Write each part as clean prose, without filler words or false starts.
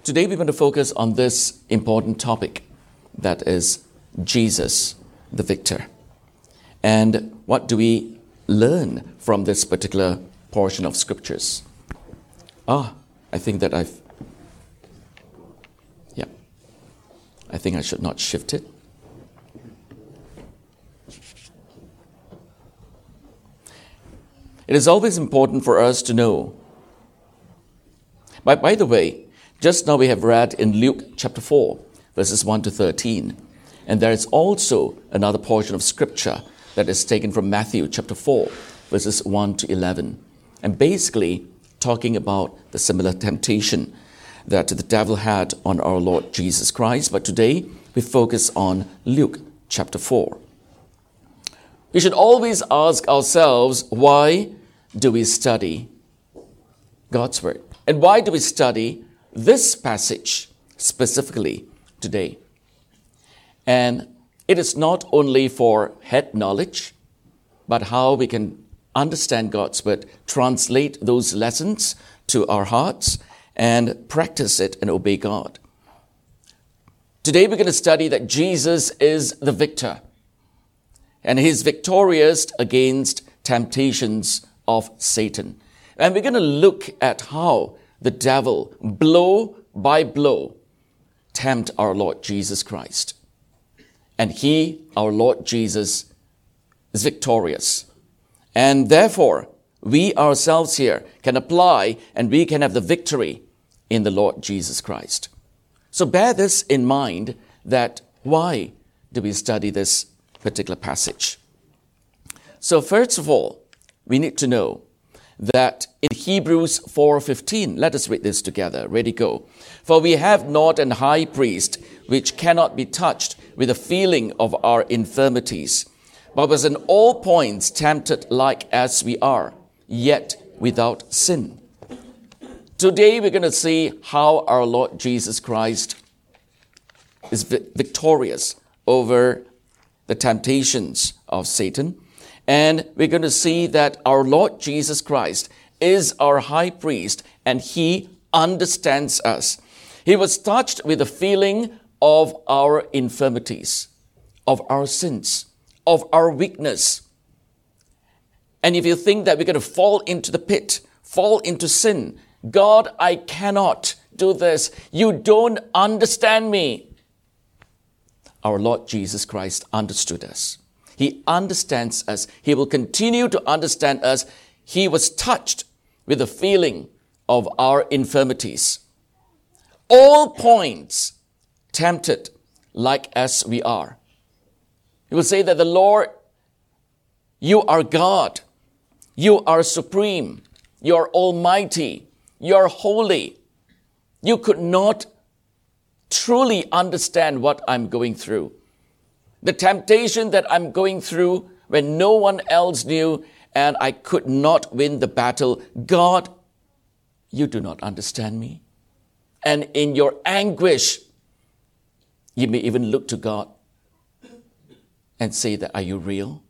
Today we're going to focus on this important topic, that is Jesus, the victor. And what do we learn from this particular portion of scriptures? I think that I should not shift it. It is always important for us to know. By the way, just now we have read in Luke chapter 4, verses 1 to 13. And there is also another portion of scripture that is taken from Matthew chapter 4, verses 1 to 11. And basically talking about the similar temptation that the devil had on our Lord Jesus Christ. But today we focus on Luke chapter 4. We should always ask ourselves, why do we study God's word? And why do we study this passage specifically today? And it is not only for head knowledge, but how we can understand God's word, translate those lessons to our hearts, and practice it and obey God. Today we're going to study that Jesus is the victor, and he's victorious against temptations of Satan. And we're going to look at how the devil, blow by blow, tempt our Lord Jesus Christ. And he, our Lord Jesus, is victorious. And therefore, we ourselves here can apply and we can have the victory in the Lord Jesus Christ. So bear this in mind, that why do we study this particular passage? So first of all, we need to know that in Hebrews 4:15, let us read this together. Ready, go. For we have not an high priest which cannot be touched with the feeling of our infirmities, but was in all points tempted like as we are, yet without sin. Today we're going to see how our Lord Jesus Christ is victorious over the temptations of Satan. And we're going to see that our Lord Jesus Christ is our high priest, and he understands us. He was touched with the feeling of our infirmities, of our sins, of our weakness. And if you think that we're going to fall into the pit, fall into sin, God, I cannot do this. You don't understand me. Our Lord Jesus Christ understood us. He understands us. He will continue to understand us. He was touched with the feeling of our infirmities. All points tempted like as we are. He will say that the Lord, you are God. You are supreme. You are almighty. You are holy. You could not truly understand what I'm going through. The temptation that I'm going through when no one else knew and I could not win the battle. God, you do not understand me. And in your anguish, you may even look to God and say that, are you real?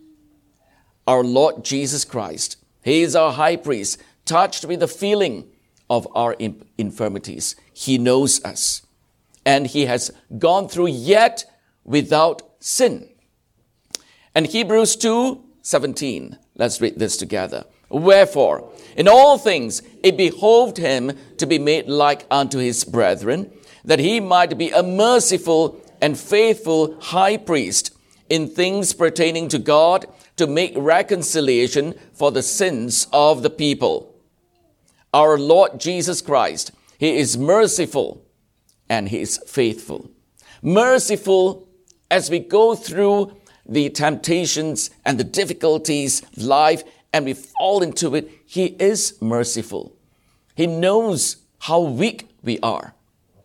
Our Lord Jesus Christ, he is our high priest, touched with the feeling of our infirmities. He knows us. And he has gone through yet without sin. And Hebrews 2:17, let's read this together. Wherefore, in all things it behoved him to be made like unto his brethren, that he might be a merciful and faithful high priest in things pertaining to God, to make reconciliation for the sins of the people. Our Lord Jesus Christ, he is merciful and he is faithful. Merciful as we go through the temptations and the difficulties of life and we fall into it, he is merciful. He knows how weak we are.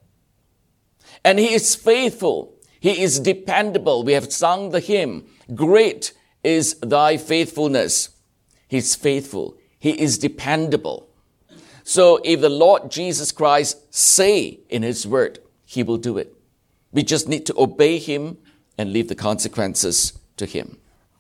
And he is faithful. He is dependable. We have sung the hymn, Great is thy faithfulness. He's faithful. He is dependable. So if the Lord Jesus Christ say in his word, he will do it. We just need to obey him and leave the consequences to him.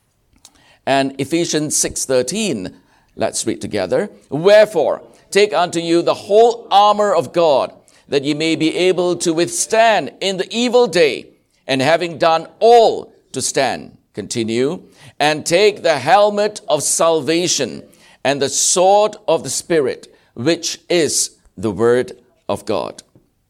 And Ephesians 6:13, let's read together. Wherefore, take unto you the whole armor of God, that ye may be able to withstand in the evil day, and having done all to stand. Continue. And take the helmet of salvation and the sword of the Spirit, which is the word of God.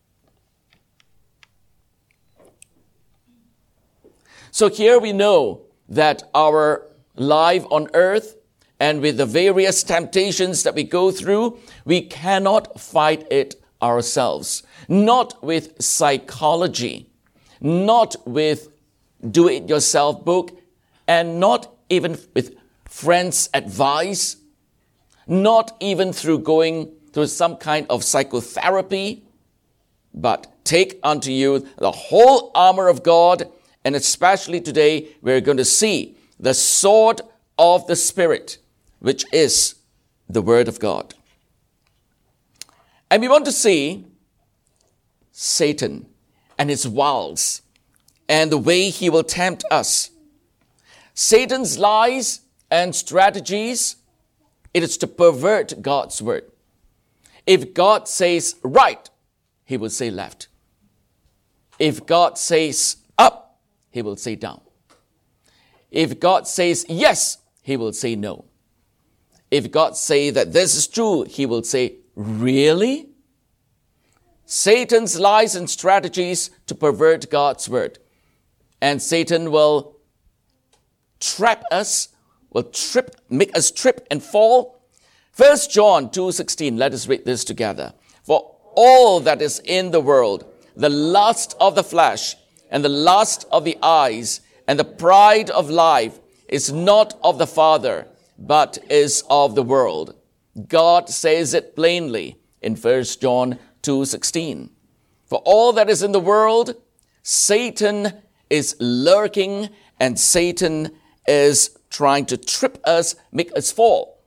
So here we know that our life on earth and with the various temptations that we go through, we cannot fight it ourselves. Not with psychology, not with do-it-yourself book, and not even with friends' advice, not even through going through some kind of psychotherapy, but take unto you the whole armor of God, and especially today we're going to see the sword of the Spirit, which is the Word of God. And we want to see Satan and his wiles and the way he will tempt us. Satan's lies and strategies, it is to pervert God's word. If God says right, he will say left. If God says up, he will say down. If God says yes, he will say no. If God says that this is true, he will say, really? Satan's lies and strategies to pervert God's word. And Satan will trap us, make us trip and fall. 1 John 2:16, let us read this together. For all that is in the world, the lust of the flesh and the lust of the eyes and the pride of life is not of the Father, but is of the world. God says it plainly in 1 John 2:16. For all that is in the world, Satan is lurking, and Satan is trying to trip us, make us fall.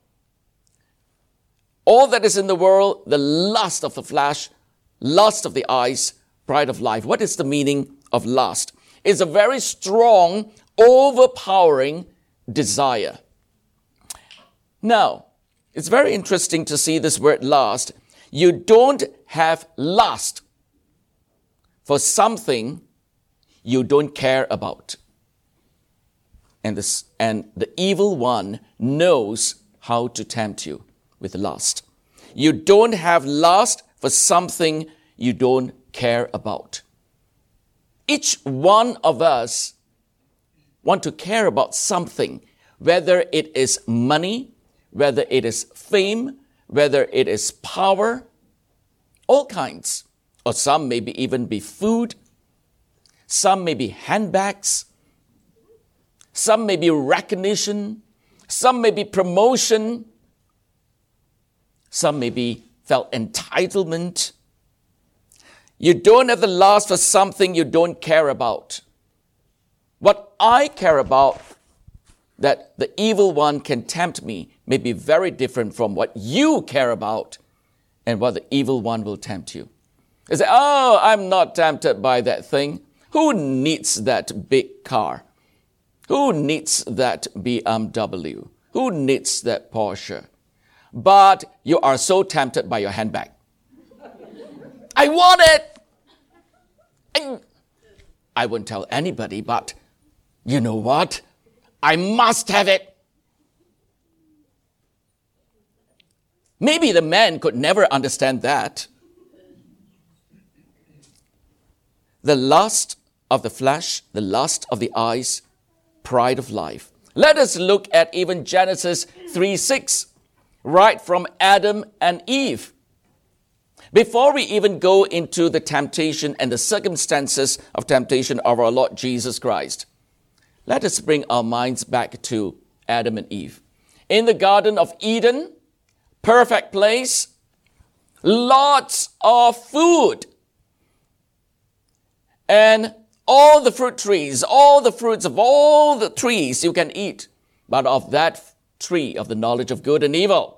All that is in the world, the lust of the flesh, lust of the eyes, pride of life. What is the meaning of lust? It's a very strong, overpowering desire. Now, it's very interesting to see this word lust. You don't have lust for something you don't care about. And the evil one knows how to tempt you with lust. You don't have lust for something you don't care about. Each one of us want to care about something, whether it is money, whether it is fame, whether it is power, all kinds. Or some maybe even be food. Some may be handbags. Some may be recognition. Some may be promotion. Some may be felt entitlement. You don't have the lust for something you don't care about. What I care about, that the evil one can tempt me, may be very different from what you care about and what the evil one will tempt you. You say, oh, I'm not tempted by that thing. Who needs that big car? Who needs that BMW? Who needs that Porsche? But you are so tempted by your handbag. I want it! I wouldn't tell anybody, but you know what? I must have it. Maybe the man could never understand that. The lust of the flesh, the lust of the eyes, pride of life. Let us look at even Genesis 3:6, right from Adam and Eve. Before we even go into the temptation and the circumstances of temptation of our Lord Jesus Christ, let us bring our minds back to Adam and Eve. In the Garden of Eden, perfect place, lots of food. And all the fruit trees, all the fruits of all the trees you can eat, but of that tree of the knowledge of good and evil,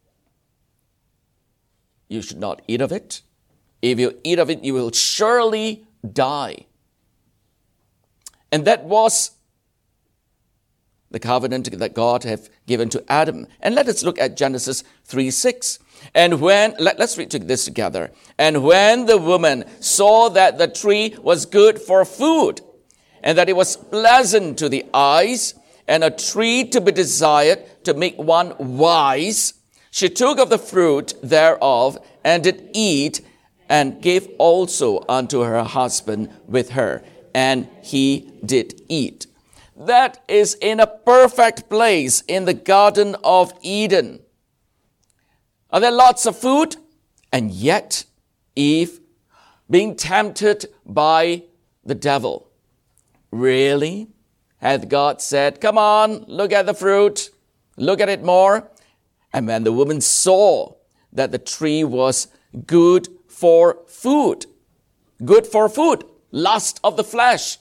you should not eat of it. If you eat of it, you will surely die. And that was the covenant that God have given to Adam. And let us look at Genesis 3:6. And let's read this together. And when the woman saw that the tree was good for food, and that it was pleasant to the eyes, and a tree to be desired to make one wise, she took of the fruit thereof, and did eat, and gave also unto her husband with her, and he did eat. That is in a perfect place in the Garden of Eden. Are there lots of food? And yet, Eve, being tempted by the devil, really? Hath God said, come on, look at the fruit, look at it more? And when the woman saw that the tree was good for food, lust of the flesh.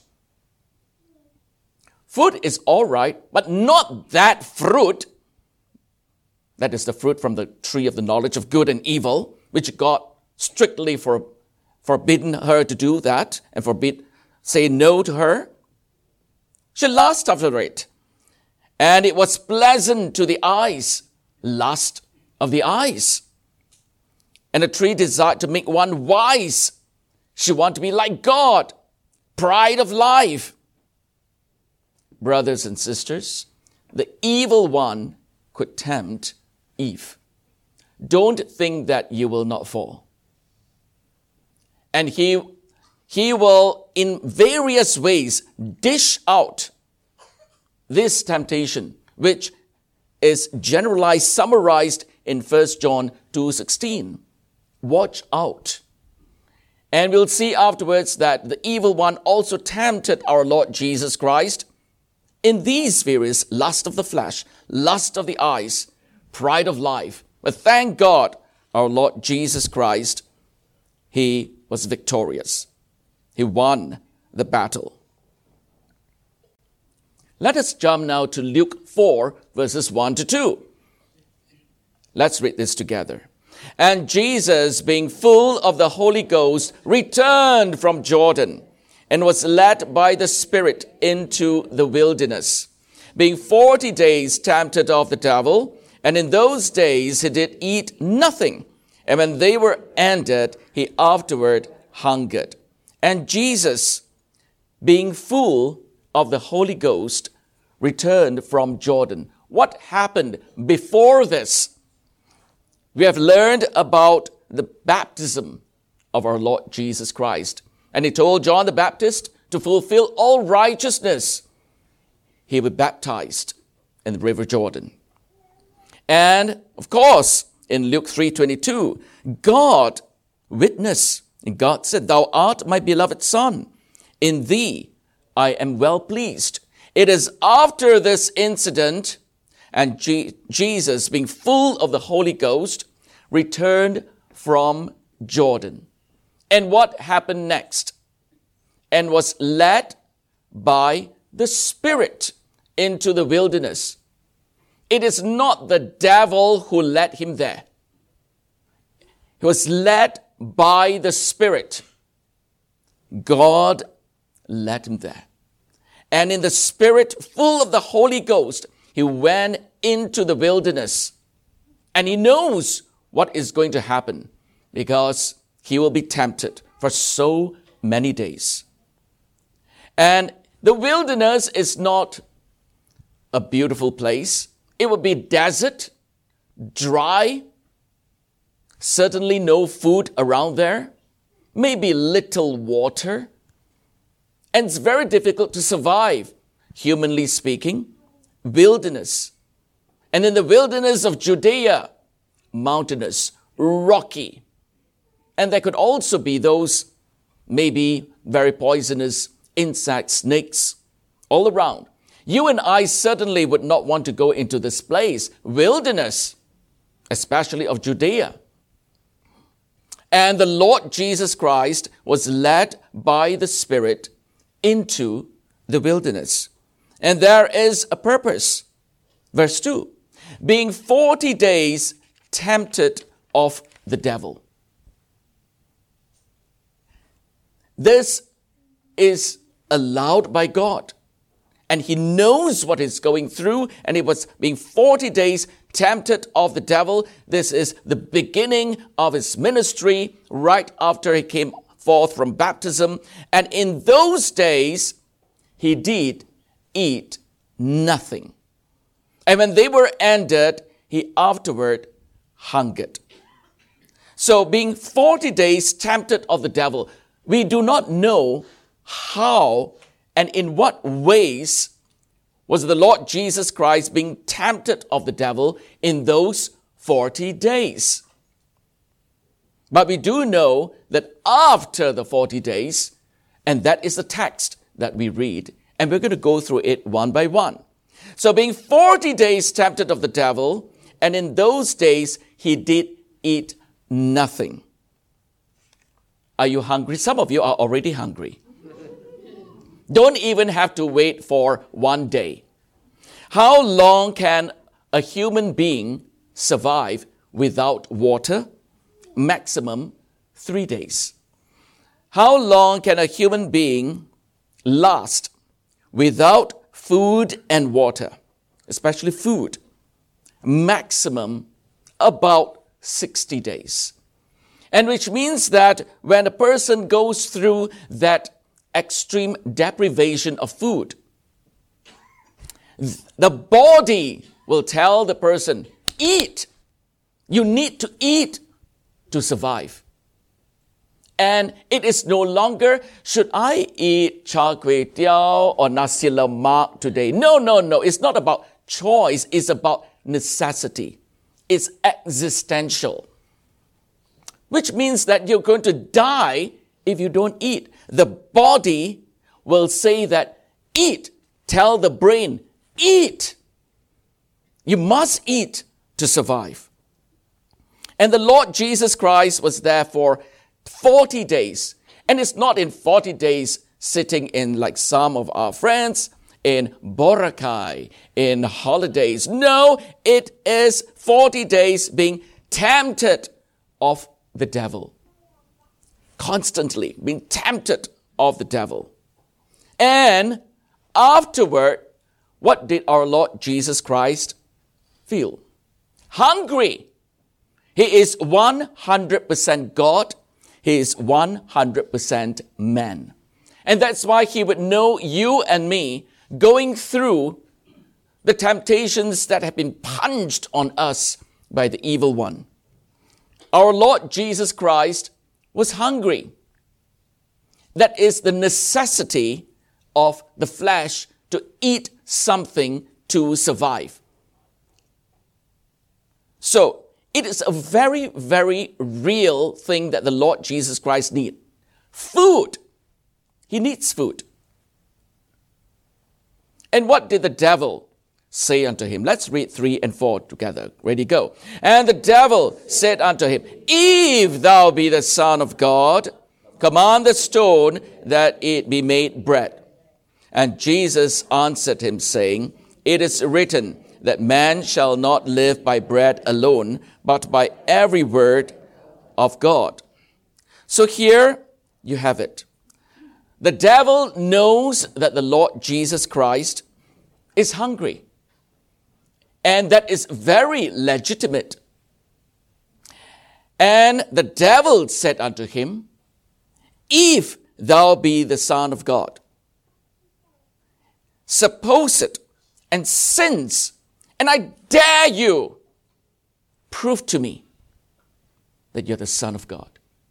Food is all right, but not that fruit. That is the fruit from the tree of the knowledge of good and evil, which God strictly forbidden her to do that and say no to her. She lusted after it, and it was pleasant to the eyes, lust of the eyes. And the tree desired to make one wise. She wanted to be like God, pride of life. Brothers and sisters, the evil one could tempt Eve. Don't think that you will not fall. And he will in various ways dish out this temptation, which is generalized, summarized in 1 John 2:16. Watch out. And we'll see afterwards that the evil one also tempted our Lord Jesus Christ in these various lust of the flesh, lust of the eyes, pride of life. But thank God, our Lord Jesus Christ, he was victorious. He won the battle. Let us jump now to Luke 4, verses 1 to 2. Let's read this together. And Jesus, being full of the Holy Ghost, returned from Jordan, and was led by the Spirit into the wilderness, being 40 days tempted of the devil. And in those days he did eat nothing. And when they were ended, he afterward hungered. And Jesus, being full of the Holy Ghost, returned from Jordan. What happened before this? We have learned about the baptism of our Lord Jesus Christ. And he told John the Baptist to fulfill all righteousness. He was baptized in the river Jordan. And of course, in Luke 3:22, God witnessed, and God said, "Thou art my beloved Son. In thee I am well pleased." It is after this incident, and Jesus, being full of the Holy Ghost, returned from Jordan. And what happened next? And was led by the Spirit into the wilderness. It is not the devil who led him there. He was led by the Spirit. God led him there. And in the Spirit, full of the Holy Ghost, he went into the wilderness. And he knows what is going to happen because he will be tempted for so many days. And the wilderness is not a beautiful place. It will be desert, dry, certainly no food around there, maybe little water. And it's very difficult to survive, humanly speaking, wilderness. And in the wilderness of Judea, mountainous, rocky. And there could also be those maybe very poisonous insects, snakes, all around. You and I certainly would not want to go into this place, wilderness, especially of Judea. And the Lord Jesus Christ was led by the Spirit into the wilderness. And there is a purpose. Verse 2, being 40 days tempted of the devil. This is allowed by God. and he knows what he's going through, and he was being 40 days tempted of the devil. This is the beginning of his ministry right after he came forth from baptism. And in those days, he did eat nothing. And when they were ended, he afterward hungered. So being 40 days tempted of the devil, we do not know how and in what ways was the Lord Jesus Christ being tempted of the devil in those 40 days. But we do know that after the 40 days, and that is the text that we read, and we're going to go through it one by one. So being 40 days tempted of the devil, and in those days he did eat nothing. Are you hungry? Some of you are already hungry. Don't even have to wait for one day. How long can a human being survive without water? Maximum 3 days. How long can a human being last without food and water? Especially food. Maximum about 60 days. And which means that when a person goes through that extreme deprivation of food, the body will tell the person, eat. You need to eat to survive. And it is no longer, should I eat char kway teow or nasi lemak today? No. It's not about choice. It's about necessity. It's existential. Which means that you're going to die if you don't eat. The body will say that, eat. Tell the brain, eat. You must eat to survive. And the Lord Jesus Christ was there for 40 days. And it's not in 40 days sitting in like some of our friends in Boracay, in holidays. No, it is 40 days being tempted of the devil. Constantly being tempted of the devil. And afterward, what did our Lord Jesus Christ feel? Hungry. He is 100% God. He is 100% man. And that's why he would know you and me going through the temptations that have been punched on us by the evil one. Our Lord Jesus Christ was hungry. That is the necessity of the flesh to eat something to survive. So, it is a very, very real thing that the Lord Jesus Christ needs. Food. He needs food. And what did the devil say unto him? Let's read 3 and 4 together. Ready, go. And the devil said unto him, If thou be the Son of God, command the stone that it be made bread. And Jesus answered him, saying, It is written that man shall not live by bread alone, but by every word of God. So here you have it. The devil knows that the Lord Jesus Christ is hungry. And that is very legitimate. And the devil said unto him, If thou be the Son of God, suppose it, and since, and I dare you, prove to me that you're the Son of God.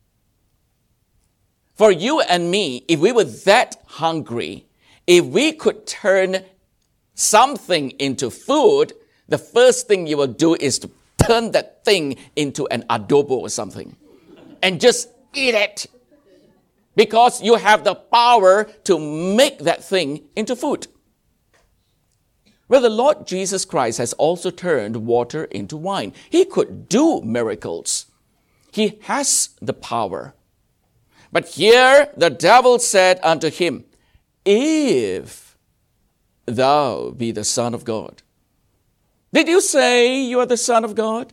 For you and me, if we were that hungry, if we could turn something into food, the first thing you will do is to turn that thing into an adobo or something and just eat it. Because you have the power to make that thing into food. Well, the Lord Jesus Christ has also turned water into wine. He could do miracles. He has the power. But here the devil said unto him, If thou be the Son of God. Did you say you are the Son of God?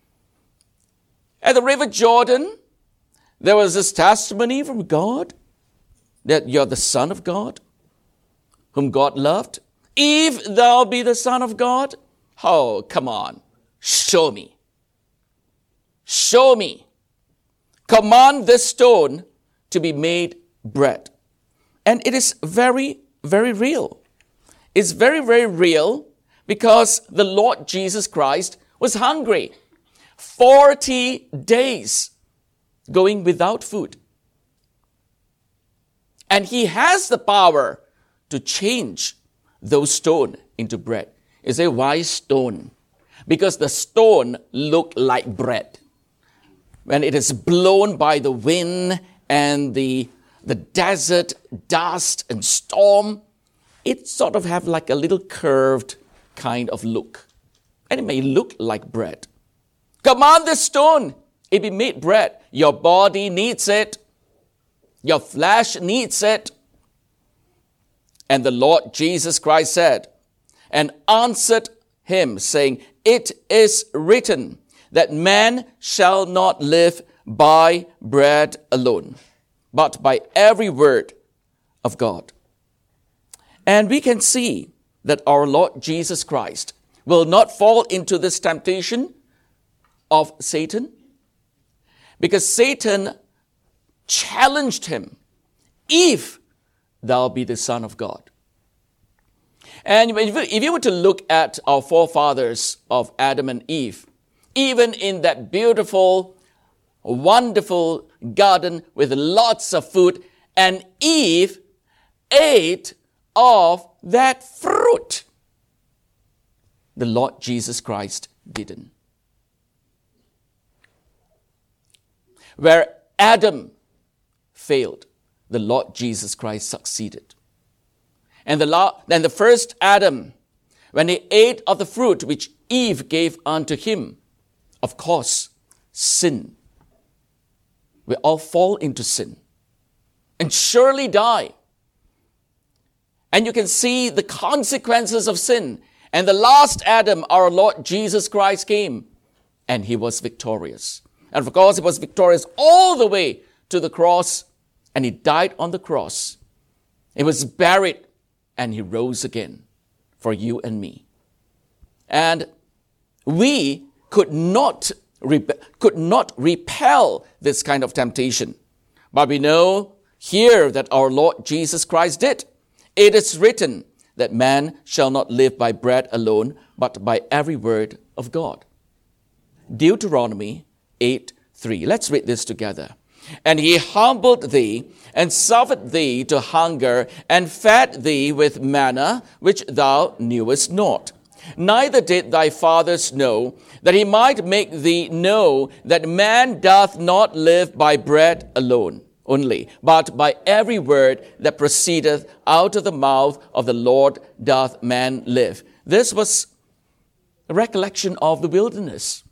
At the river Jordan, there was this testimony from God that you're the Son of God, whom God loved. If thou be the Son of God, oh, come on, show me. Show me. Command this stone to be made bread. And it is very, very real. It's very, very real because the Lord Jesus Christ was hungry. 40 days going without food. And he has the power to change those stone into bread. You say, why stone? Because the stone looked like bread. When it is blown by the wind and the desert, dust and storm, it sort of have like a little curved kind of look. And it may look like bread. Command the stone, it be made bread. Your body needs it. Your flesh needs it. And the Lord Jesus Christ said, and answered him, saying, it is written that man shall not live by bread alone, but by every word of God. And we can see that our Lord Jesus Christ will not fall into this temptation of Satan, because Satan challenged him, if thou be the Son of God. And if you were to look at our forefathers of Adam and Eve, even in that beautiful, wonderful garden with lots of food, and Eve ate of that fruit. The Lord Jesus Christ didn't. Where Adam failed, the Lord Jesus Christ succeeded. And then the first Adam, when he ate of the fruit which Eve gave unto him, of course, sin. We all fall into sin and surely die. And you can see the consequences of sin. And the last Adam, our Lord Jesus Christ, came, and he was victorious. And of course, he was victorious all the way to the cross, and he died on the cross. He was buried, and he rose again for you and me. And we could not repel this kind of temptation. But we know here that our Lord Jesus Christ did. It is written that man shall not live by bread alone, but by every word of God. Deuteronomy 8:3. Let's read this together. And he humbled thee, and suffered thee to hunger, and fed thee with manna, which thou knewest not. Neither did thy fathers know, that he might make thee know that man doth not live by bread alone only, but by every word that proceedeth out of the mouth of the Lord doth man live. This was a recollection of the wilderness.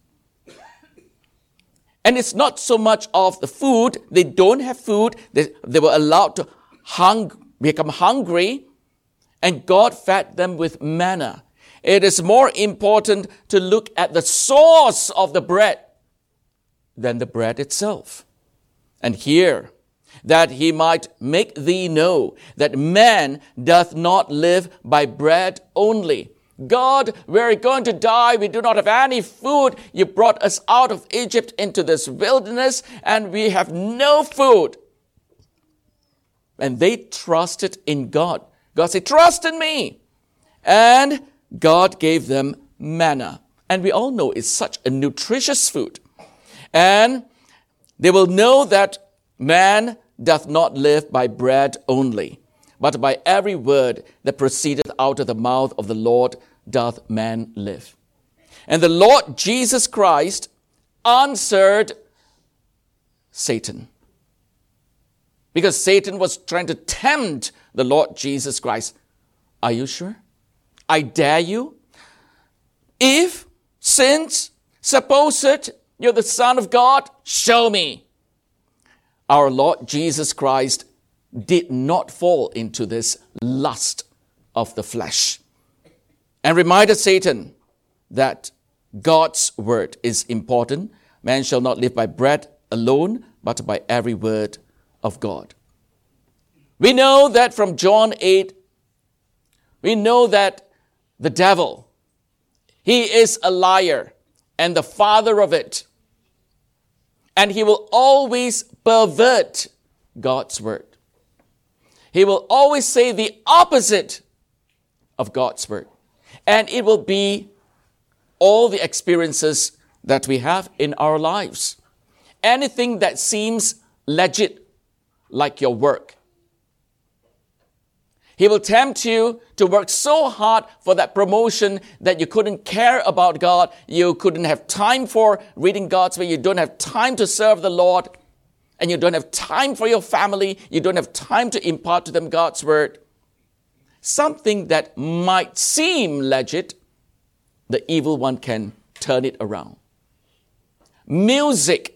And it's not so much of the food. They don't have food. They were allowed to become hungry, and God fed them with manna. It is more important to look at the source of the bread than the bread itself. And here, that he might make thee know that man doth not live by bread only. God, we're going to die. We do not have any food. You brought us out of Egypt into this wilderness, and we have no food. And they trusted in God. God said, trust in me. And God gave them manna. And we all know it's such a nutritious food. And they will know that man doth not live by bread only, but by every word that proceedeth out of the mouth of the Lord doth man live. And the Lord Jesus Christ answered Satan, because Satan was trying to tempt the Lord Jesus Christ. Are you sure? I dare you. If, since, suppose it, you're the Son of God, show me. Our Lord Jesus Christ did not fall into this lust of the flesh, and reminded Satan that God's word is important. Man shall not live by bread alone, but by every word of God. We know that from John 8, We know that the devil, he is a liar and the father of it. And he will always pervert God's word. He will always say the opposite of God's word. And it will be all the experiences that we have in our lives. Anything that seems legit, like your work. He will tempt you to work so hard for that promotion that you couldn't care about God. You couldn't have time for reading God's word. You don't have time to serve the Lord. And you don't have time for your family. You don't have time to impart to them God's word. Something that might seem legit, the evil one can turn it around. Music.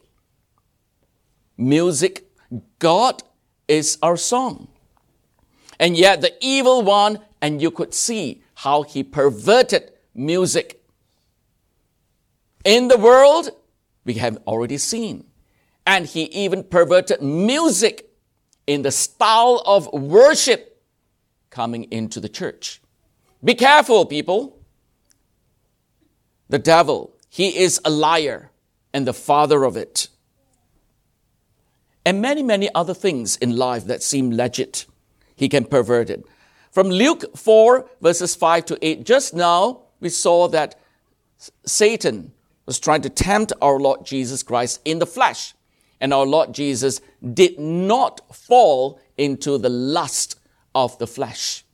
God is our song. And yet the evil one, and you could see how he perverted music. In the world, we have already seen. And he even perverted music in the style of worship coming into the church. Be careful, people. The devil, he is a liar and the father of it. And many, many other things in life that seem legit, he can pervert it. From Luke 4, verses 5 to 8, just now we saw that Satan was trying to tempt our Lord Jesus Christ in the flesh. And our Lord Jesus did not fall into the lust of the flesh.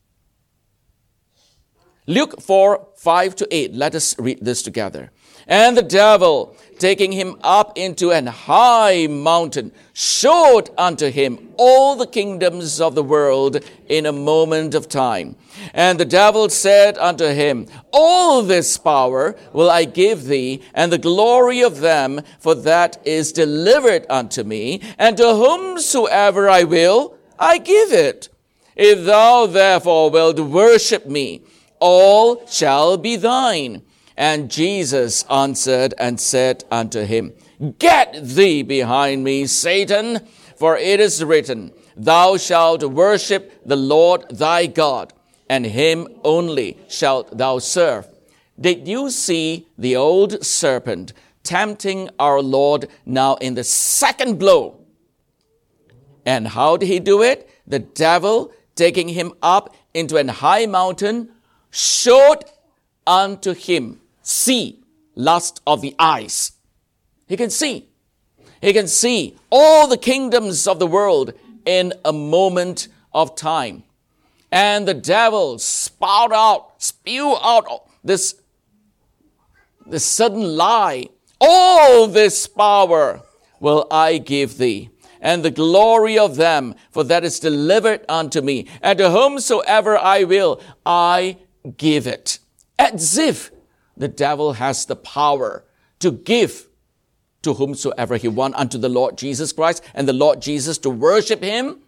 Luke 4, 5 to 8, let us read this together. And the devil, taking him up into an high mountain, showed unto him all the kingdoms of the world in a moment of time. And the devil said unto him, all this power will I give thee, and the glory of them, for that is delivered unto me, and to whomsoever I will, I give it. If thou therefore wilt worship me, all shall be thine. And Jesus answered and said unto him, get thee behind me, Satan, for it is written, thou shalt worship the Lord thy God, and him only shalt thou serve. Did you see the old serpent tempting our Lord now in the second blow? And how did he do it? The devil, taking him up into an high mountain, showed unto him, see, lust of the eyes. He can see. He can see all the kingdoms of the world in a moment of time. And the devil spew out this sudden lie. All this power will I give thee, and the glory of them, for that is delivered unto me. And to whomsoever I will, I give it. As if the devil has the power to give to whomsoever he wants unto the Lord Jesus Christ, and the Lord Jesus to worship him.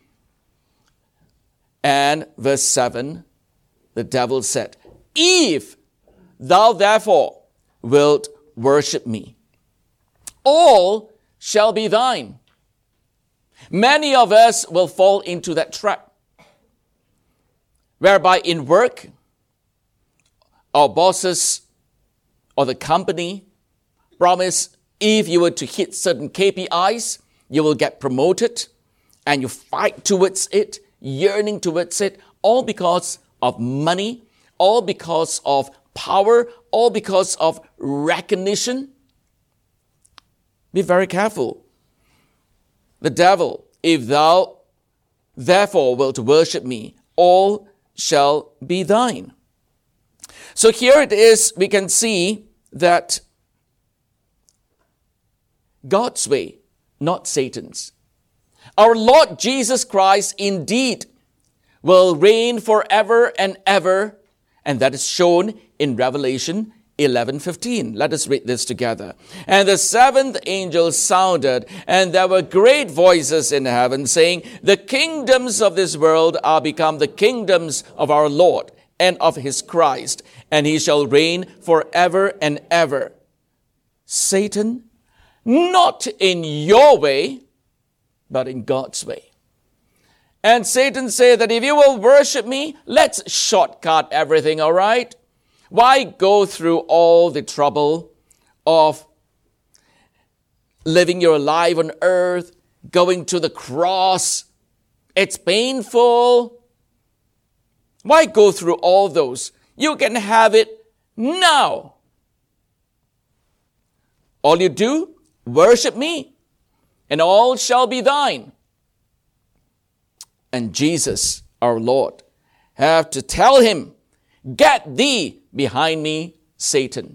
And verse 7, the devil said, if thou therefore wilt worship me, all shall be thine. Many of us will fall into that trap, whereby in work, our bosses or the company promise if you were to hit certain KPIs, you will get promoted, and you fight towards it, yearning towards it, all because of money, all because of power, all because of recognition. Be very careful. The devil, if thou therefore wilt worship me, all shall be thine. So here it is, we can see that God's way, not Satan's. Our Lord Jesus Christ indeed will reign forever and ever, and that is shown in Revelation 11:15. Let us read this together. And the seventh angel sounded, and there were great voices in heaven saying, the kingdoms of this world are become the kingdoms of our Lord and of his Christ, and he shall reign forever and ever. Satan, not in your way, but in God's way. And Satan said that if you will worship me, let's shortcut everything, all right? Why go through all the trouble of living your life on earth, going to the cross? It's painful. Why go through all those? You can have it now. All you do, worship me, and all shall be thine. And Jesus, our Lord, have to tell him, get thee behind me, Satan.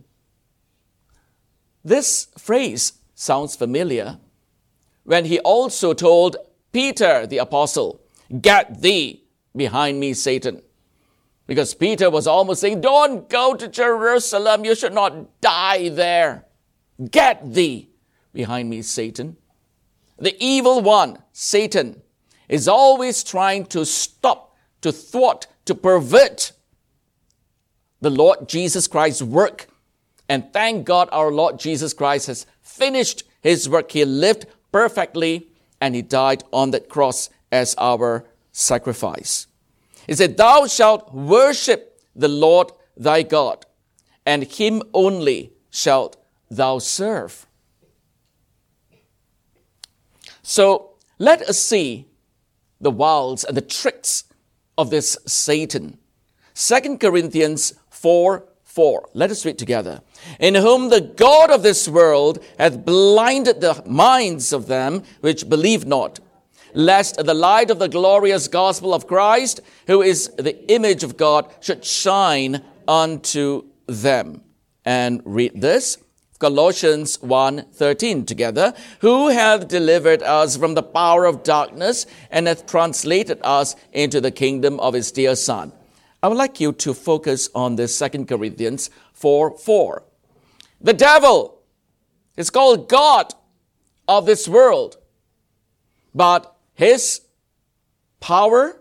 This phrase sounds familiar when he also told Peter, the apostle, get thee behind me, Satan. Because Peter was almost saying, don't go to Jerusalem. You should not die there. Get thee behind me, Satan. The evil one, Satan, is always trying to stop, to thwart, to pervert the Lord Jesus Christ's work. And thank God our Lord Jesus Christ has finished his work. He lived perfectly and he died on that cross as our sacrifice. He said, thou shalt worship the Lord thy God, and him only shalt thou serve. So let us see the wiles and the tricks of this Satan. 2 Corinthians 4:4. Let us read together. In whom the God of this world hath blinded the minds of them which believe not, lest the light of the glorious gospel of Christ, who is the image of God, should shine unto them. And read this. Colossians 1:13 together. Who hath delivered us from the power of darkness and hath translated us into the kingdom of his dear Son. I would like you to focus on this 2 Corinthians 4:4. The devil is called God of this world, but his power,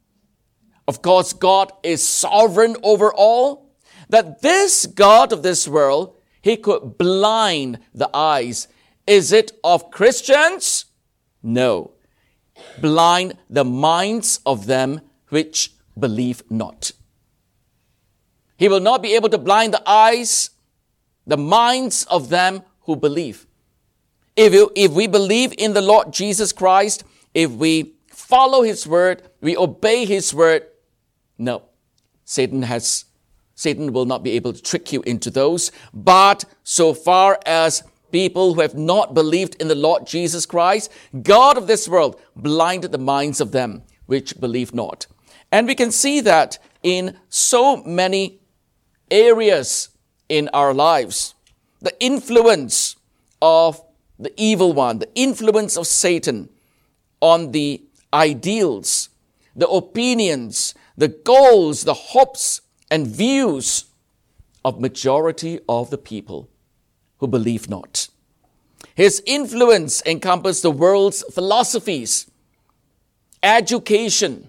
of course, God is sovereign over all, that this God of this world, he could blind the eyes. Is it of Christians? No. Blind the minds of them which believe not. He will not be able to blind the eyes, the minds of them who believe. If we believe in the Lord Jesus Christ, if we follow his word, we obey his word, no, Satan will not be able to trick you into those. But so far as people who have not believed in the Lord Jesus Christ, God of this world blinded the minds of them which believe not. And we can see that in so many areas in our lives. The influence of the evil one, the influence of Satan on the ideals, the opinions, the goals, the hopes, and views of majority of the people who believe not. His influence encompassed the world's philosophies, education,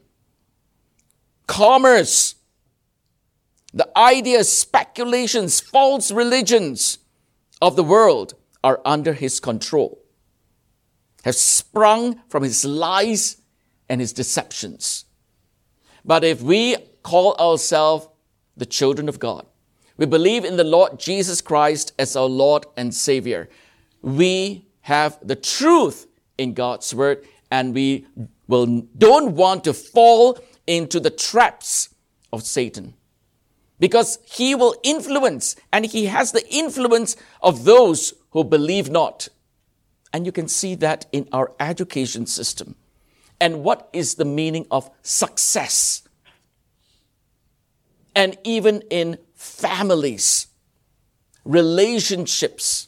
commerce, the ideas, speculations, false religions of the world are under his control, have sprung from his lies and his deceptions. But if we call ourselves the children of God, we believe in the Lord Jesus Christ as our Lord and Savior, we have the truth in God's word, and we don't want to fall into the traps of Satan, because he will influence, and he has the influence of those who believe not. And you can see that in our education system. And what is the meaning of success? And even in families, relationships,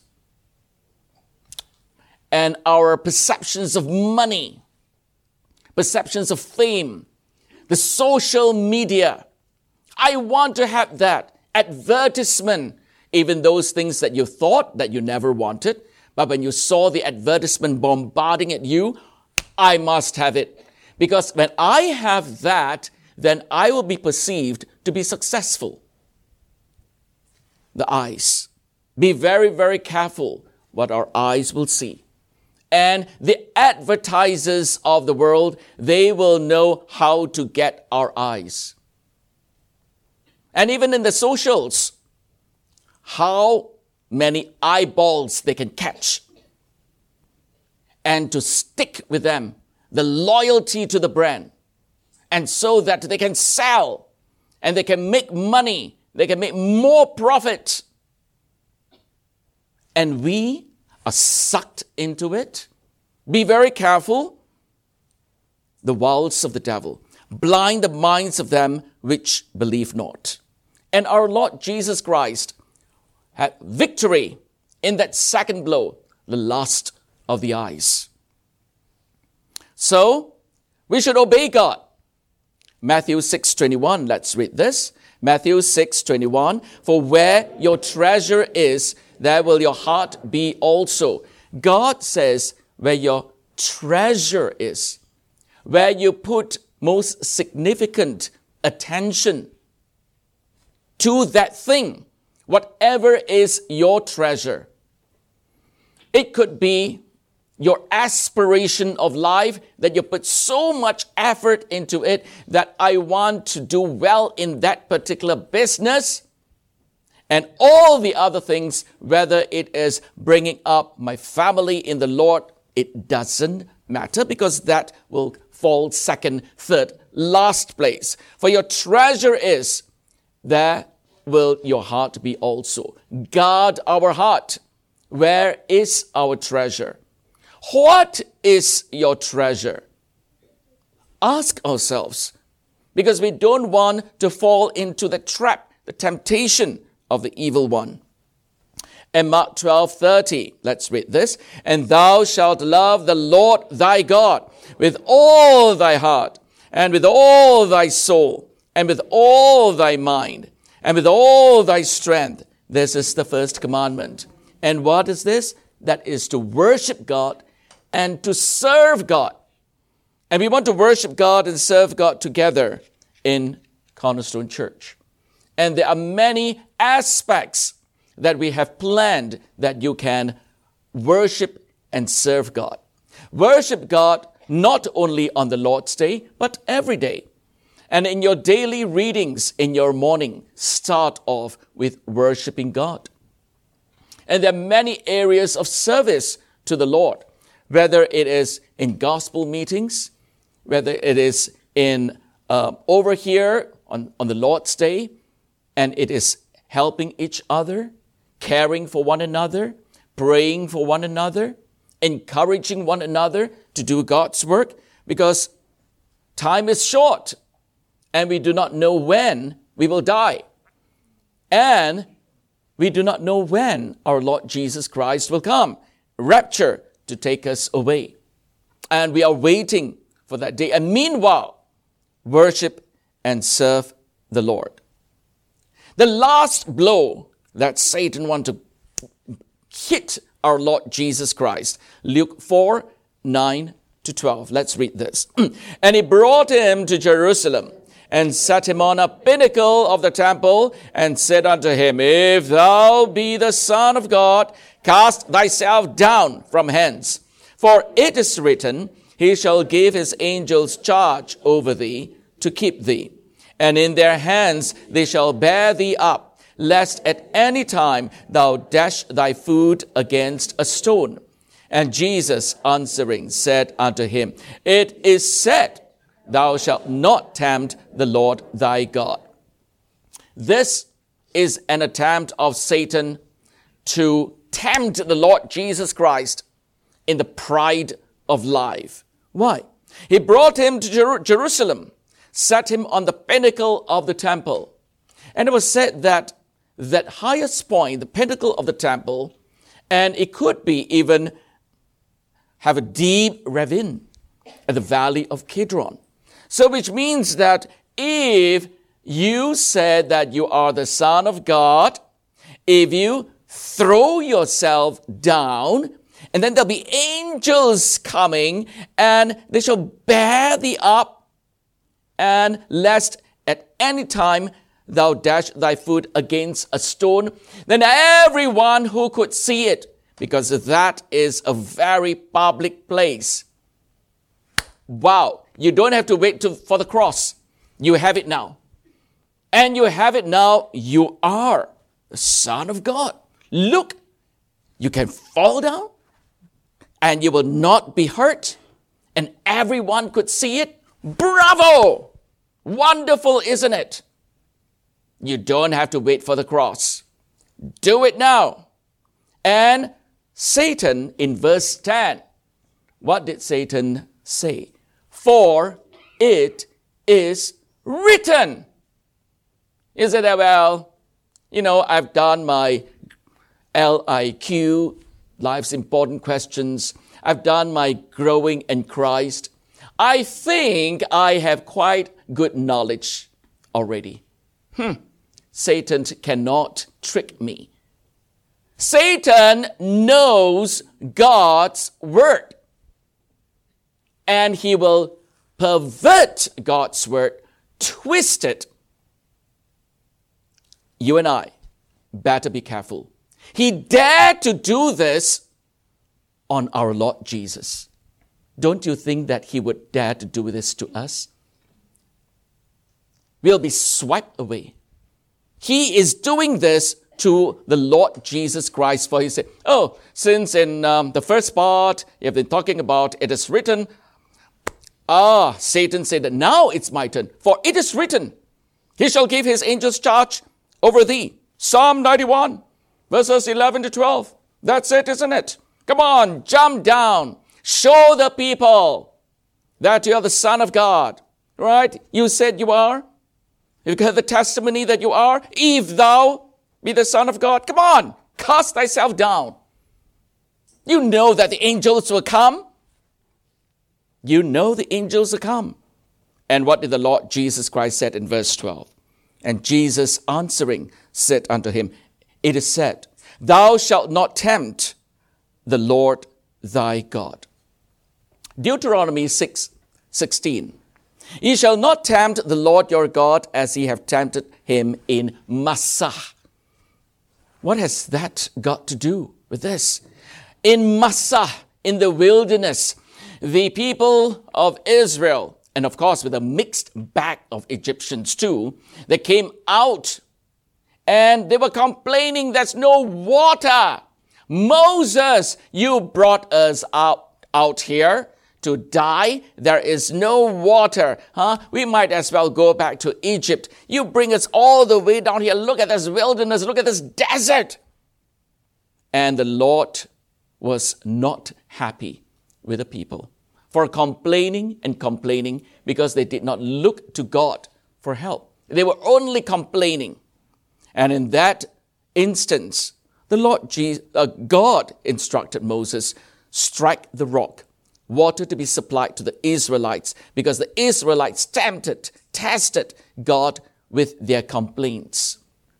and our perceptions of money, perceptions of fame, the social media. I want to have that. Advertisement, even those things that you thought that you never wanted, but when you saw the advertisement bombarding at you, I must have it. Because when I have that, then I will be perceived to be successful. The eyes. Be very, very careful what our eyes will see. and the advertisers of the world, they will know how to get our eyes. And even in the socials, how many eyeballs they can catch. And to stick with them, the loyalty to the brand. And so that they can sell and they can make money, they can make more profit. And we are sucked into it. Be very careful. The wiles of the devil. Blind the minds of them which believe not. And our Lord Jesus Christ had victory in that second blow, the lust of the eyes. So, we should obey God. Matthew 6:21, let's read this. Matthew 6:21, for where your treasure is, there will your heart be also. God says, where your treasure is, where you put most significant attention to that thing, whatever is your treasure. It could be your aspiration of life, that you put so much effort into it that I want to do well in that particular business. And all the other things, whether it is bringing up my family in the Lord, it doesn't matter, because that will fall second, third, last place. For your treasure is, there will your heart be also. Guard our heart. Where is our treasure? What is your treasure? Ask ourselves, because we don't want to fall into the trap, the temptation of the evil one. In Mark 12:30, let's read this. And thou shalt love the Lord thy God with all thy heart, and with all thy soul, and with all thy mind, and with all thy strength. This is the first commandment. And what is this? That is to worship God and to serve God. And we want to worship God and serve God together in Cornerstone Church. And there are many aspects that we have planned that you can worship and serve God. Worship God not only on the Lord's Day, but every day. And in your daily readings in your morning, start off with worshiping God. And there are many areas of service to the Lord, whether it is in gospel meetings, whether it is in over here on the Lord's Day, and it is helping each other, caring for one another, praying for one another, encouraging one another to do God's work, because time is short and we do not know when we will die. And we do not know when our Lord Jesus Christ will come, rapture, to take us away. And we are waiting for that day. And meanwhile, worship and serve the Lord. The last blow that Satan wanted to hit our Lord Jesus Christ. Luke 4:9-12. Let's read this. And he brought him to Jerusalem and set him on a pinnacle of the temple and said unto him, If thou be the Son of God, cast thyself down from hence. For it is written, He shall give his angels charge over thee to keep thee. And in their hands they shall bear thee up, lest at any time thou dash thy foot against a stone. And Jesus answering said unto him, It is said, Thou shalt not tempt the Lord thy God. This is an attempt of Satan to tempt the Lord Jesus Christ in the pride of life. Why? He brought him to Jerusalem, set him on the pinnacle of the temple. And it was said that that highest point, the pinnacle of the temple, and it could be even have a deep ravine at the valley of Kidron. So which means that if you said that you are the Son of God, if you throw yourself down, and then there'll be angels coming, and they shall bear thee up, and lest at any time thou dash thy foot against a stone, then everyone who could see it because that is a very public place. Wow, you don't have to wait for the cross. You have it now. And you have it now, you are the Son of God. Look, you can fall down and you will not be hurt. And everyone could see it. Bravo! Wonderful, isn't it? You don't have to wait for the cross. Do it now. And Satan, in verse 10, what did Satan say? For it is written. Is it that, well, I've done my LIQ, Life's Important Questions. I've done my Growing in Christ. I think I have quite good knowledge already. Satan cannot trick me. Satan knows God's word. And he will pervert God's word, twist it. You and I better be careful. He dared to do this on our Lord Jesus. Don't you think that he would dare to do this to us? We'll be swept away. He is doing this to the Lord Jesus Christ, for he said, since in the first part you have been talking about it is written, Satan said that now it's my turn, for it is written, he shall give his angels charge over thee. Psalm 91, verses 11 to 12. That's it, isn't it? Come on, jump down. Show the people that you are the Son of God. Right? You said you are. You've got the testimony that you are. If thou be the Son of God, come on, cast thyself down. You know that the angels will come. You know the angels will come. And what did the Lord Jesus Christ said in verse 12? And Jesus answering said unto him, it is said, thou shalt not tempt the Lord thy God. Deuteronomy 6:16. Ye shall not tempt the Lord your God as ye have tempted him in Massah. What has that got to do with this? In Massah, in the wilderness, the people of Israel, and of course with a mixed bag of Egyptians too, they came out and they were complaining there's no water. Moses, you brought us out here to die. There is no water. We might as well go back to Egypt. You bring us all the way down here. Look at this wilderness. Look at this desert. And the Lord was not happy with the people for complaining and complaining because they did not look to God for help. They were only complaining. And in that instance, the Lord God instructed Moses, strike the rock, water to be supplied to the Israelites, because the Israelites tested God with their complaints.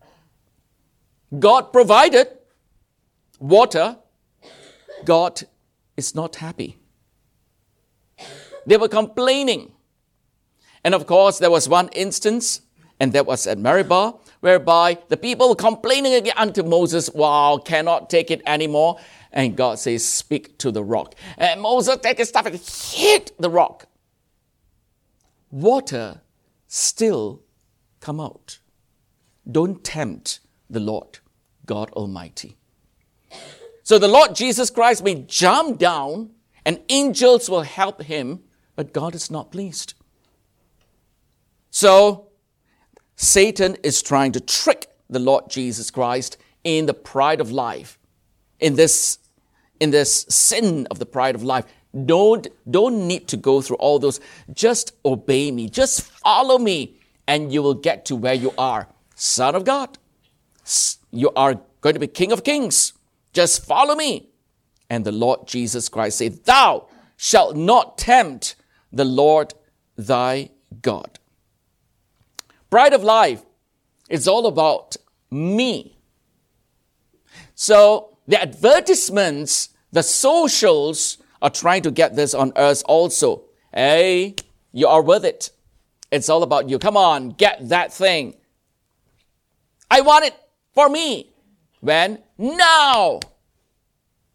God provided water. God is not happy. They were complaining. And of course, there was one instance, and that was at Meribah, whereby the people complaining again unto Moses, wow, cannot take it anymore. And God says, speak to the rock. And Moses take his staff and hit the rock. Water still come out. Don't tempt the Lord God Almighty. So the Lord Jesus Christ may jump down and angels will help him, but God is not pleased. So Satan is trying to trick the Lord Jesus Christ in the pride of life, in this sin of the pride of life. Don't need to go through all those. Just obey me. Just follow me, and you will get to where you are. Son of God. You are going to be King of Kings. Just follow me. And the Lord Jesus Christ said, thou shalt not tempt the Lord thy God. Pride of life is all about me. So the advertisements, the socials are trying to get this on us also. Hey, you are worth it. It's all about you. Come on, get that thing. I want it for me. When? Now.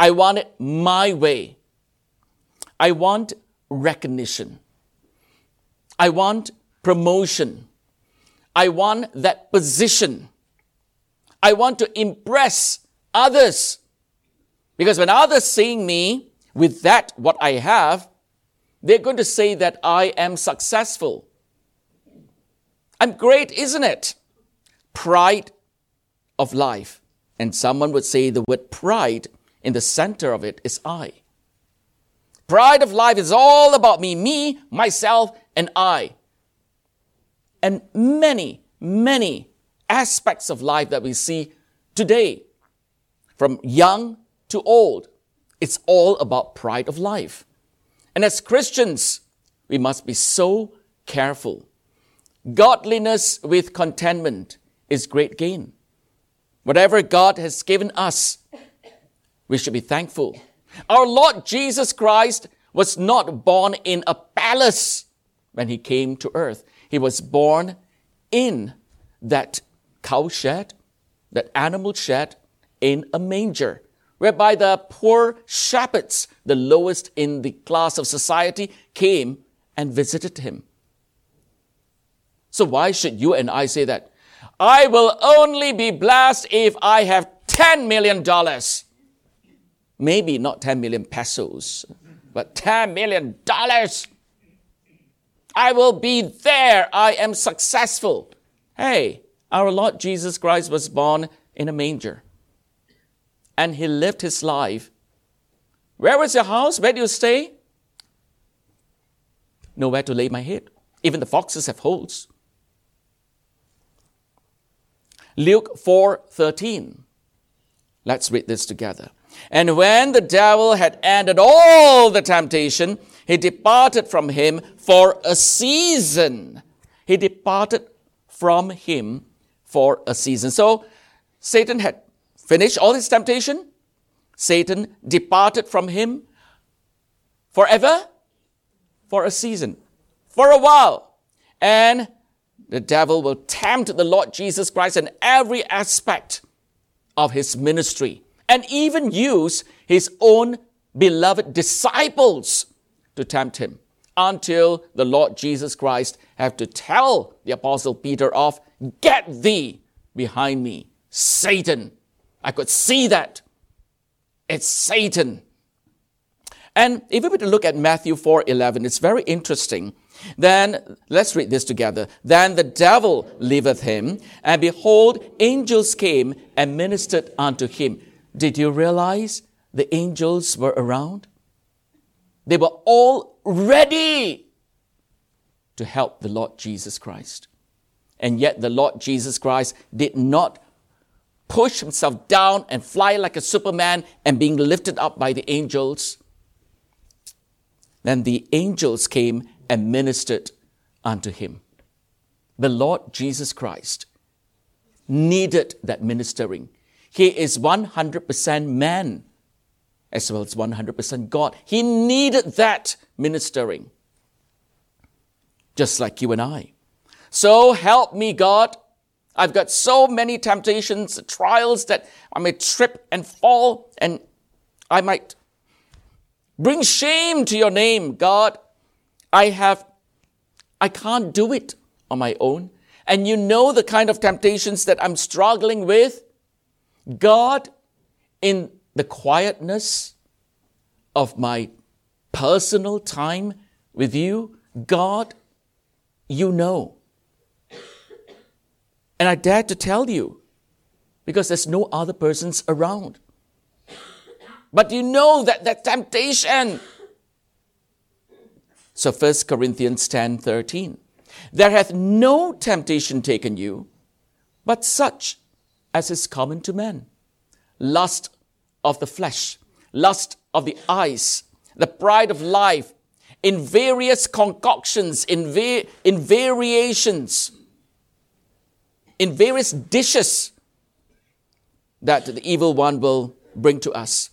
I want it my way. I want recognition. I want promotion. I want that position. I want to impress others. Because when others seeing me with that, what I have, they're going to say that I am successful. I'm great, isn't it? Pride of life. And someone would say the word pride, in the center of it is I. Pride of life is all about me, myself, and I. And many aspects of life that we see today, from young to old, it's all about pride of life. And as Christians, we must be so careful. Godliness with contentment is great gain. Whatever God has given us, we should be thankful. Our Lord Jesus Christ was not born in a palace when he came to earth. He was born in that cow shed, that animal shed, in a manger, whereby the poor shepherds, the lowest in the class of society, came and visited him. So why should you and I say that? I will only be blessed if I have $10 million. Maybe not 10 million pesos, but $10 million. I will be there. I am successful. Hey, our Lord Jesus Christ was born in a manger. And he lived his life. Where was your house? Where do you stay? Nowhere to lay my head. Even the foxes have holes. Luke 4:13. Let's read this together. And when the devil had ended all the temptation, he departed from him for a season. He departed from him for a season. So Satan had finished all his temptation. Satan departed from him forever, for a season, for a while. And the devil will tempt the Lord Jesus Christ in every aspect of his ministry, and even use his own beloved disciples to tempt him, until the Lord Jesus Christ have to tell the Apostle Peter off, "Get thee behind me, Satan." I could see that. It's Satan. And if we were to look at Matthew 4:11, it's very interesting. Then, let's read this together. Then the devil leaveth him, and behold, angels came and ministered unto him. Did you realize the angels were around? They were all ready to help the Lord Jesus Christ. And yet the Lord Jesus Christ did not push himself down and fly like a Superman and being lifted up by the angels. Then the angels came and ministered unto him. The Lord Jesus Christ needed that ministering. He is 100% man as well as 100% God. He needed that ministering, just like you and I. So help me, God. I've got so many temptations, trials that I may trip and fall, and I might bring shame to your name, God. I can't do it on my own. And you know the kind of temptations that I'm struggling with. God, in the quietness of my personal time with you, God, you know. And I dare to tell you, because there's no other persons around. But you know that temptation. So 1 Corinthians 10:13. There hath no temptation taken you, but such as is common to men. Lust of the flesh, lust of the eyes, the pride of life, in various concoctions, in variations, in various dishes that the evil one will bring to us.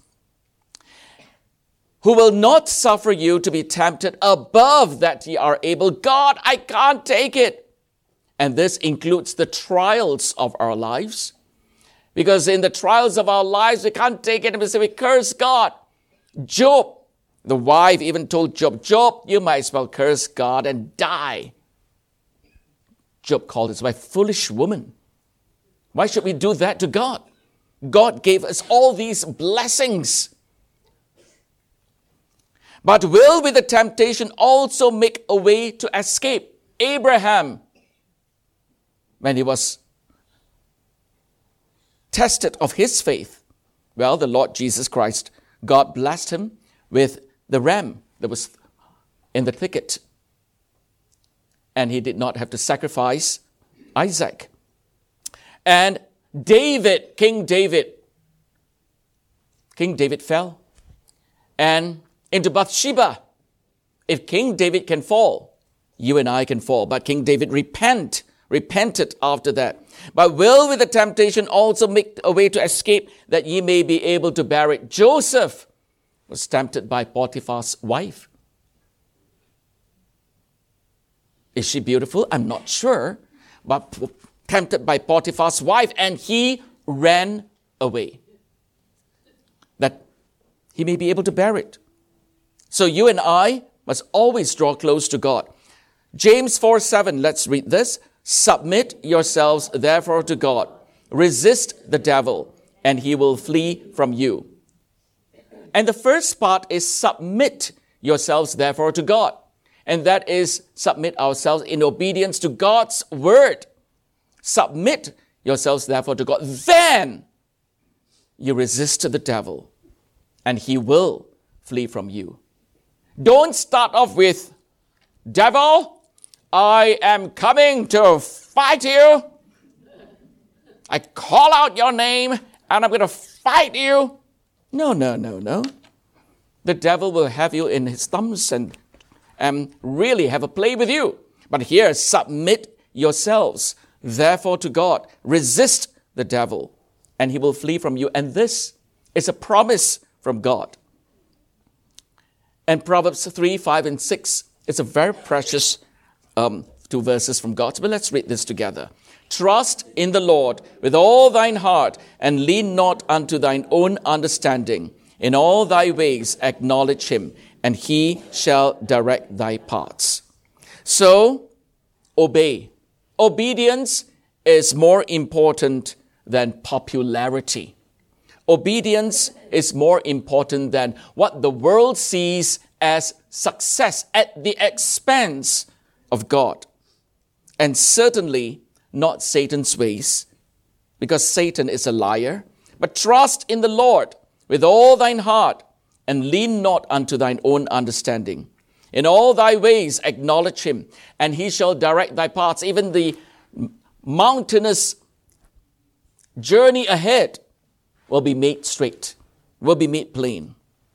Who will not suffer you to be tempted above that ye are able. God, I can't take it. And this includes the trials of our lives. Because in the trials of our lives, we can't take it and we say, we curse God. Job, the wife even told Job, Job, you might as well curse God and die. Job called his wife, foolish woman. Why should we do that to God? God gave us all these blessings. But will with the temptation also make a way to escape? Abraham, when he was tested of his faith, well, the Lord Jesus Christ, God blessed him with the ram that was in the thicket. And he did not have to sacrifice Isaac. And David, King David fell and into Bathsheba. If King David can fall, you and I can fall. But King David repented after that. But will with the temptation also make a way to escape, that ye may be able to bear it? Joseph was tempted by Potiphar's wife. Is she beautiful? I'm not sure. But tempted by Potiphar's wife, and he ran away, that he may be able to bear it. So you and I must always draw close to God. James 4:7, let's read this. Submit yourselves therefore to God. Resist the devil, and he will flee from you. And the first part is submit yourselves therefore to God. And that is submit ourselves in obedience to God's word. Submit yourselves therefore to God. Then you resist the devil, and he will flee from you. Don't start off with, devil, I am coming to fight you. I call out your name, and I'm going to fight you. No. The devil will have you in his thumbs and really have a play with you. But here, submit yourselves therefore to God. Resist the devil, and he will flee from you. And this is a promise from God. And Proverbs 3, 5, and 6 is a very precious two verses from God. But let's read this together. Trust in the Lord with all thine heart, and lean not unto thine own understanding. In all thy ways acknowledge him, and he shall direct thy paths. So, obey. Obedience is more important than popularity. Obedience is more important than what the world sees as success at the expense of God. And certainly not Satan's ways, because Satan is a liar. But trust in the Lord with all thine heart, and lean not unto thine own understanding. In all thy ways acknowledge him, and he shall direct thy paths. Even the mountainous journey ahead will be made straight, will be made plain.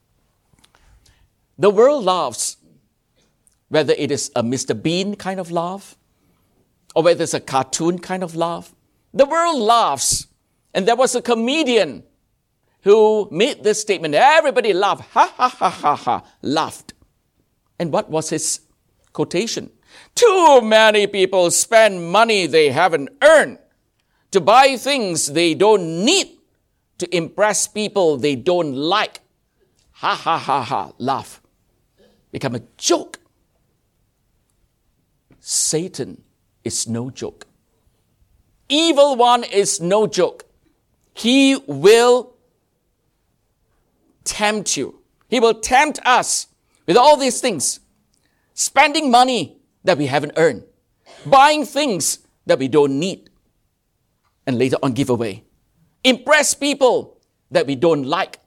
The world laughs, whether it is a Mr. Bean kind of laugh, or whether it's a cartoon kind of laugh. The world laughs. And there was a comedian who made this statement. Everybody laughed. Ha, ha, ha, ha, ha. Laughed. And what was his quotation? Too many people spend money they haven't earned to buy things they don't need, to impress people they don't like. Ha, ha, ha, ha. Laugh. Become a joke. Satan is no joke. Evil one is no joke. He will tempt you. He will tempt us with all these things. Spending money that we haven't earned. Buying things that we don't need. And later on give away. Impress people that we don't like.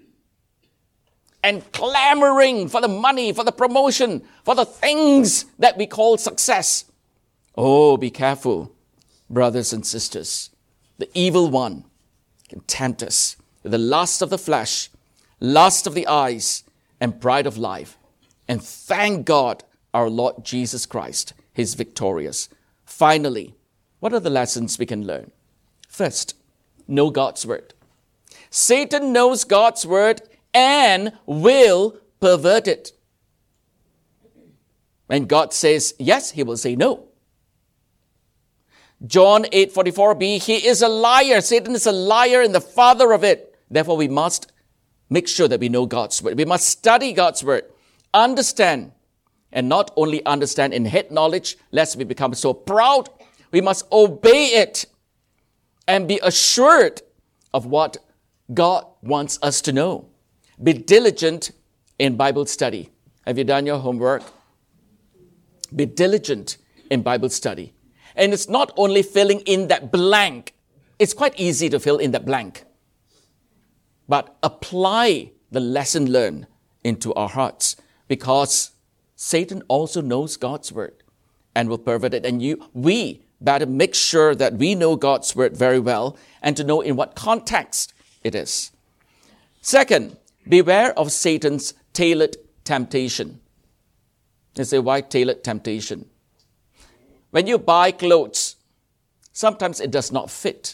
And clamoring for the money, for the promotion, for the things that we call success. Oh, be careful, brothers and sisters. The evil one can tempt us with the lust of the flesh, lust of the eyes, and pride of life. And thank God, our Lord Jesus Christ, He's victorious. Finally, what are the lessons we can learn? First, know God's word. Satan knows God's word and will pervert it. When God says yes, he will say no. John 8:44b, he is a liar. Satan is a liar and the father of it. Therefore, we must make sure that we know God's word. We must study God's word, understand, and not only understand in head knowledge, lest we become so proud. We must obey it and be assured of what God wants us to know. Be diligent in Bible study. Have you done your homework? Be diligent in Bible study. And it's not only filling in that blank. It's quite easy to fill in that blank. But apply the lesson learned into our hearts, because Satan also knows God's word and will pervert it. And we better make sure that we know God's word very well and to know in what context it is. Second, beware of Satan's tailored temptation. You say, why tailored temptation? When you buy clothes, sometimes it does not fit.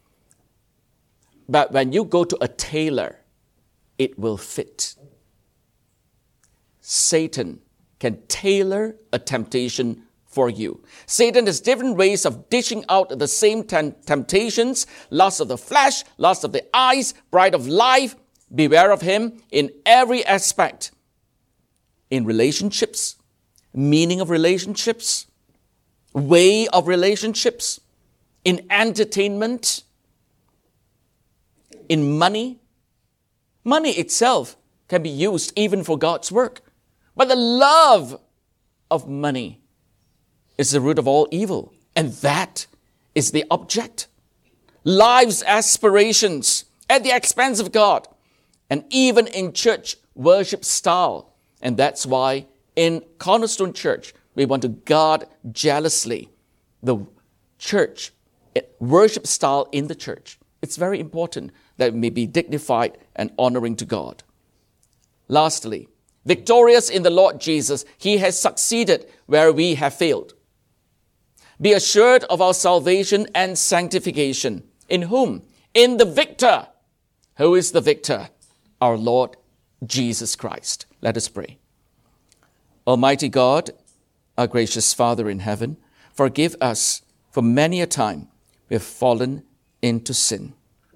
But when you go to a tailor, it will fit. Satan can tailor a temptation for you. Satan has different ways of dishing out the same temptations: lust of the flesh, lust of the eyes, pride of life. Beware of him in every aspect. In relationships, meaning of relationships, way of relationships, in entertainment, in money. Money itself can be used even for God's work. But the love of money is the root of all evil. And that is the object. Life's aspirations at the expense of God. And even in church worship style. And that's why in Cornerstone Church, we want to guard jealously the church, worship style in the church. It's very important that we may be dignified and honoring to God. Lastly, victorious in the Lord Jesus, he has succeeded where we have failed. Be assured of our salvation and sanctification. In whom? In the victor. Who is the victor? Our Lord Jesus Christ. Let us pray. Almighty God, our gracious Father in heaven, forgive us for many a time we have fallen into sin.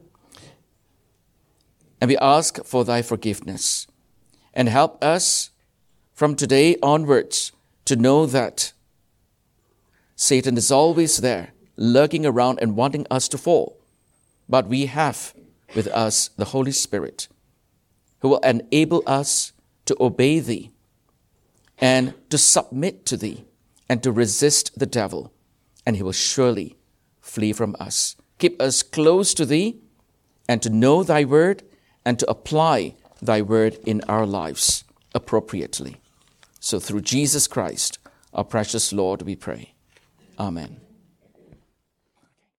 And we ask for thy forgiveness. And help us from today onwards to know that Satan is always there, lurking around and wanting us to fall. But we have with us the Holy Spirit, who will enable us to obey thee and to submit to thee and to resist the devil, and he will surely flee from us. Keep us close to thee and to know thy word and to apply thy word in our lives appropriately. So through Jesus Christ, our precious Lord, we pray. Amen.